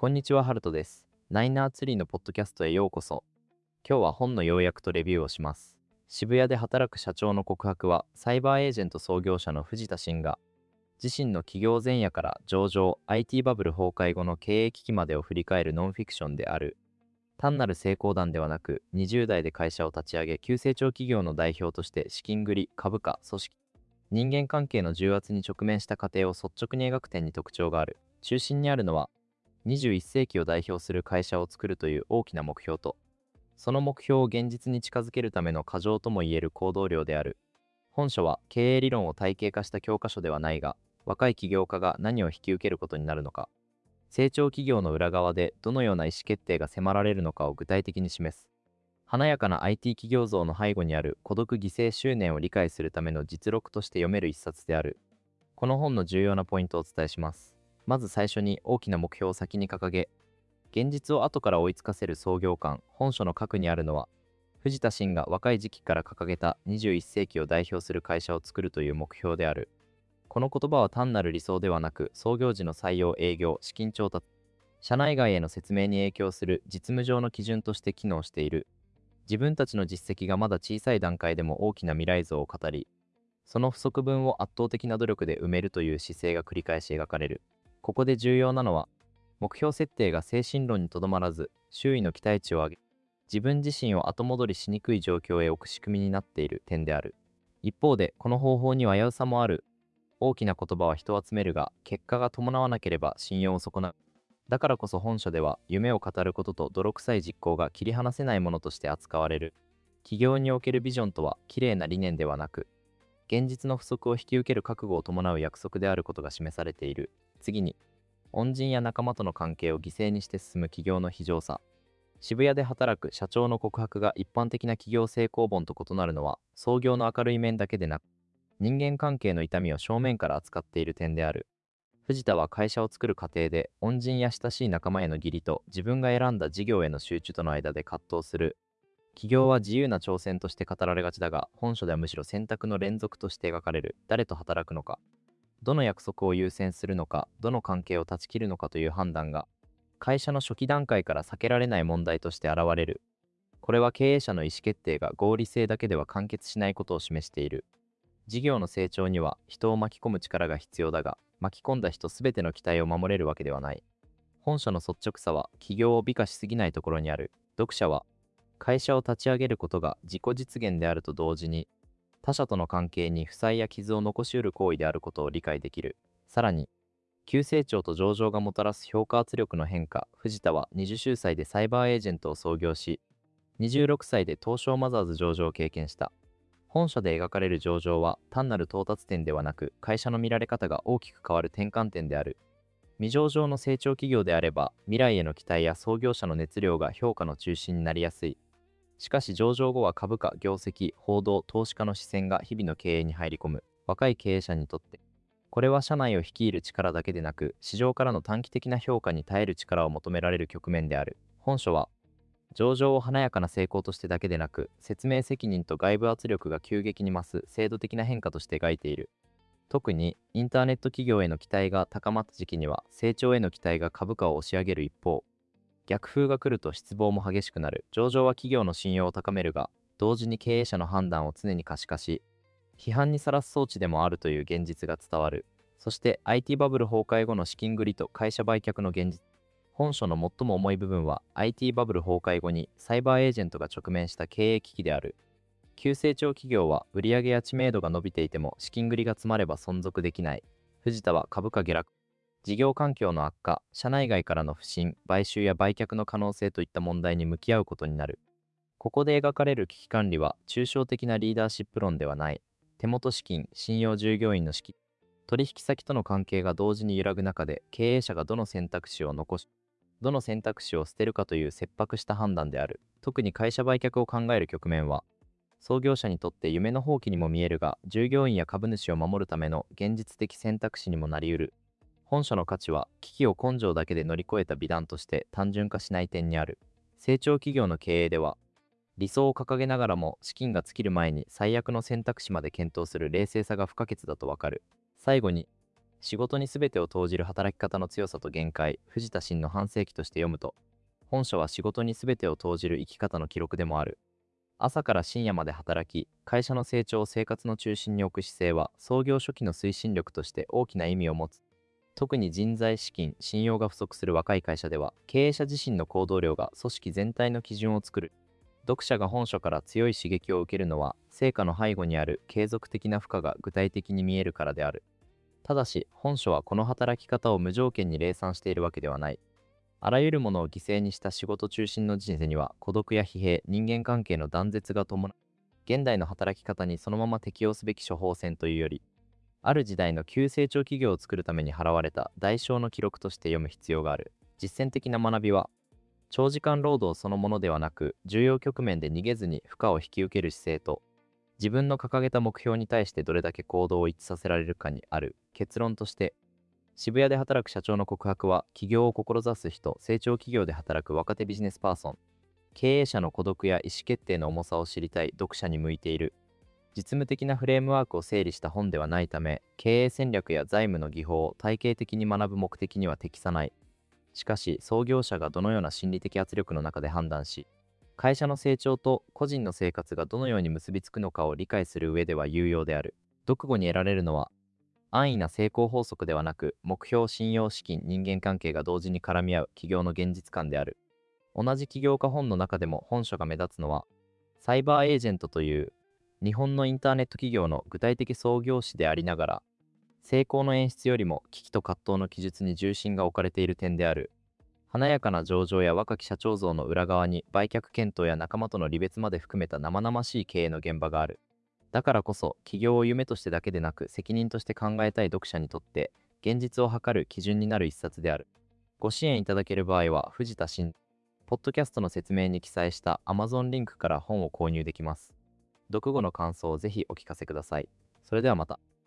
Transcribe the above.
こんにちは、ハルトです。ナイナーツリーのポッドキャストへようこそ。今日は本の要約とレビューをします。渋谷で働く社長の告白は、サイバーエージェント創業者の藤田真が、自身の起業前夜から上場、IT バブル崩壊後の経営危機までを振り返るノンフィクションである。単なる成功談ではなく、20代で会社を立ち上げ、急成長企業の代表として資金繰り、株価、組織、人間関係の重圧に直面した過程を率直に描く点に特徴がある。中心にあるのは、21世紀を代表する会社を作るという大きな目標と、その目標を現実に近づけるための過剰ともいえる行動量である。本書は経営理論を体系化した教科書ではないが、若い起業家が何を引き受けることになるのか、成長企業の裏側でどのような意思決定が迫られるのかを具体的に示す。華やかな IT 企業像の背後にある孤独犠牲執念を理解するための実録として読める一冊である。この本の重要なポイントをお伝えします。まず最初に大きな目標を先に掲げ、現実を後から追いつかせる創業感。本書の核にあるのは、藤田真が若い時期から掲げた21世紀を代表する会社を作るという目標である。この言葉は単なる理想ではなく、創業時の採用、営業、資金調達、社内外への説明に影響する実務上の基準として機能している。自分たちの実績がまだ小さい段階でも大きな未来像を語り、その不足分を圧倒的な努力で埋めるという姿勢が繰り返し描かれる。ここで重要なのは、目標設定が精神論にとどまらず、周囲の期待値を上げ、自分自身を後戻りしにくい状況へ置く仕組みになっている点である。一方で、この方法には危うさもある。大きな言葉は人を集めるが、結果が伴わなければ信用を損なう。だからこそ本書では、夢を語ることと泥臭い実行が切り離せないものとして扱われる。企業におけるビジョンとは、綺麗な理念ではなく、現実の不足を引き受ける覚悟を伴う約束であることが示されている。次に、恩人や仲間との関係を犠牲にして進む企業の非常さ。渋谷で働く社長の告白が一般的な企業成功本と異なるのは、創業の明るい面だけでなく、人間関係の痛みを正面から扱っている点である。藤田は会社を作る過程で、恩人や親しい仲間への義理と自分が選んだ事業への集中との間で葛藤する。起業は自由な挑戦として語られがちだが、本書ではむしろ選択の連続として描かれる。誰と働くのか、どの約束を優先するのか、どの関係を断ち切るのかという判断が、会社の初期段階から避けられない問題として現れる。これは経営者の意思決定が合理性だけでは完結しないことを示している。事業の成長には人を巻き込む力が必要だが、巻き込んだ人すべての期待を守れるわけではない。本書の率直さは起業を美化しすぎないところにある。読者は、会社を立ち上げることが自己実現であると同時に、他者との関係に負債や傷を残し得る行為であることを理解できる。さらに、急成長と上場がもたらす評価圧力の変化。藤田は20歳でサイバーエージェントを創業し、26歳で東証マザーズ上場を経験した。本書で描かれる上場は単なる到達点ではなく、会社の見られ方が大きく変わる転換点である。未上場の成長企業であれば、未来への期待や創業者の熱量が評価の中心になりやすい。しかし上場後は株価、業績、報道、投資家の視線が日々の経営に入り込む。若い経営者にとって、これは社内を率いる力だけでなく、市場からの短期的な評価に耐える力を求められる局面である。本書は、上場を華やかな成功としてだけでなく、説明責任と外部圧力が急激に増す制度的な変化として描いている。特に、インターネット企業への期待が高まった時期には、成長への期待が株価を押し上げる一方、逆風が来ると失望も激しくなる。上場は企業の信用を高めるが、同時に経営者の判断を常に可視化し、批判にさらす装置でもあるという現実が伝わる。そして IT バブル崩壊後の資金繰りと会社売却の現実。本書の最も重い部分は IT バブル崩壊後にサイバーエージェントが直面した経営危機である。急成長企業は売上や知名度が伸びていても資金繰りが詰まれば存続できない。藤田は株価下落、事業環境の悪化、社内外からの不信、買収や売却の可能性といった問題に向き合うことになる。ここで描かれる危機管理は抽象的なリーダーシップ論ではない。手元資金、信用従業員の資金、取引先との関係が同時に揺らぐ中で経営者がどの選択肢を残し、どの選択肢を捨てるかという切迫した判断である。特に会社売却を考える局面は、創業者にとって夢の放棄にも見えるが、従業員や株主を守るための現実的選択肢にもなり得る。本書の価値は、危機を根性だけで乗り越えた美談として単純化しない点にある。成長企業の経営では、理想を掲げながらも資金が尽きる前に最悪の選択肢まで検討する冷静さが不可欠だとわかる。最後に、 仕事に全てを投じる働き方の強さと限界、藤田真の半世紀として読むと、本書は仕事に全てを投じる生き方の記録でもある。朝から深夜まで働き、会社の成長を生活の中心に置く姿勢は、創業初期の推進力として大きな意味を持つ。特に人材資金、信用が不足する若い会社では、経営者自身の行動量が組織全体の基準を作る。読者が本書から強い刺激を受けるのは、成果の背後にある継続的な負荷が具体的に見えるからである。ただし、本書はこの働き方を無条件に礼賛しているわけではない。あらゆるものを犠牲にした仕事中心の人生には、孤独や疲弊、人間関係の断絶が伴う。現代の働き方にそのまま適用すべき処方箋というより、ある時代の急成長企業を作るために払われた代償の記録として読む必要がある。実践的な学びは、長時間労働そのものではなく、重要局面で逃げずに負荷を引き受ける姿勢と、自分の掲げた目標に対してどれだけ行動を一致させられるかにある。結論として、渋谷で働く社長の告白は、起業を志す人、成長企業で働く若手ビジネスパーソン、経営者の孤独や意思決定の重さを知りたい読者に向いている。実務的なフレームワークを整理した本ではないため、経営戦略や財務の技法を体系的に学ぶ目的には適さない。しかし、創業者がどのような心理的圧力の中で判断し、会社の成長と個人の生活がどのように結びつくのかを理解する上では有用である。読後に得られるのは、安易な成功法則ではなく、目標、信用、資金、人間関係が同時に絡み合う起業の現実感である。同じ起業家本の中でも本書が目立つのは、サイバーエージェントという日本のインターネット企業の具体的創業史でありながら、成功の演出よりも危機と葛藤の記述に重心が置かれている点である。華やかな上場や若き社長像の裏側に売却検討や仲間との離別まで含めた生々しい経営の現場がある。だからこそ、起業を夢としてだけでなく責任として考えたい読者にとって、現実を図る基準になる一冊である。ご支援いただける場合は、藤田真、ポッドキャストの説明に記載した Amazon リンクから本を購入できます。読後の感想をぜひお聞かせください。それではまた。